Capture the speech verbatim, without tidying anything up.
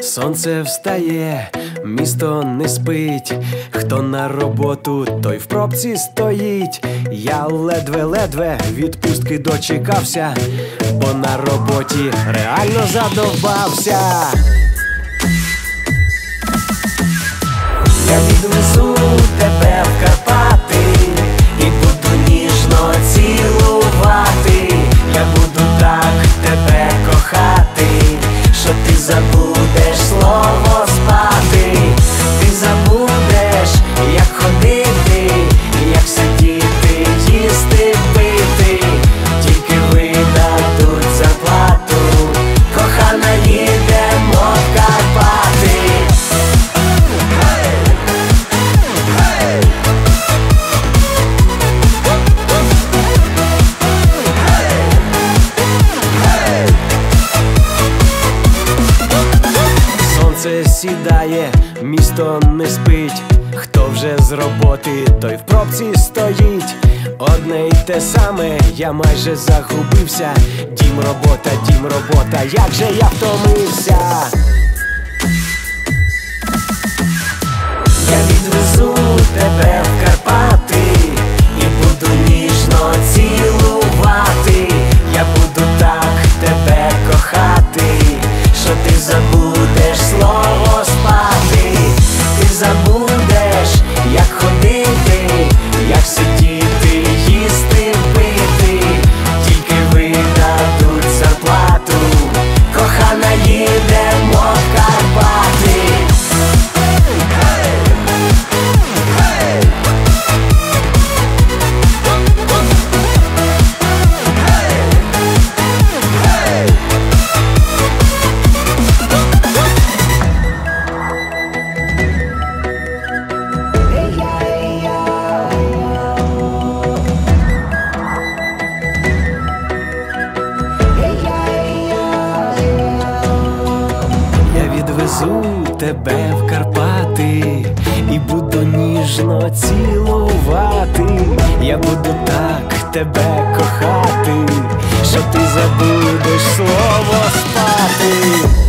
Сонце встає, місто не спить. Хто на роботу, той в пробці стоїть. Я ледве-ледве відпустки дочекався, бо на роботі реально задовбався. Я відвезу тебе в Карпати і буду ніжно цілувати. Я буду так тебе кохати, що ти забудеш слово спати. Ти забудеш, як ходити, як сидіти, їсти, пити. Тільки видадуть зарплату, кохана, їдемо в Карпати. Сонце сідає, місто не спить. Хто вже з роботи, той в пробці стоїть. Одне й те саме, я майже загубився. Дім, робота, дім, робота, як же я втомився. Я відвезу тебе в Карпати і буду ніжно цілувати. Я буду так тебе кохати, що ти забудеш слово спати. Ти забудеш, як ходити, як сидіти, їсти, пити. Тільки видадуть зарплату, кохана, їдемо в Карпати. Відвезу тебе в Карпати і буду ніжно цілувати. Я буду так тебе кохати, що ти забудеш слово спати.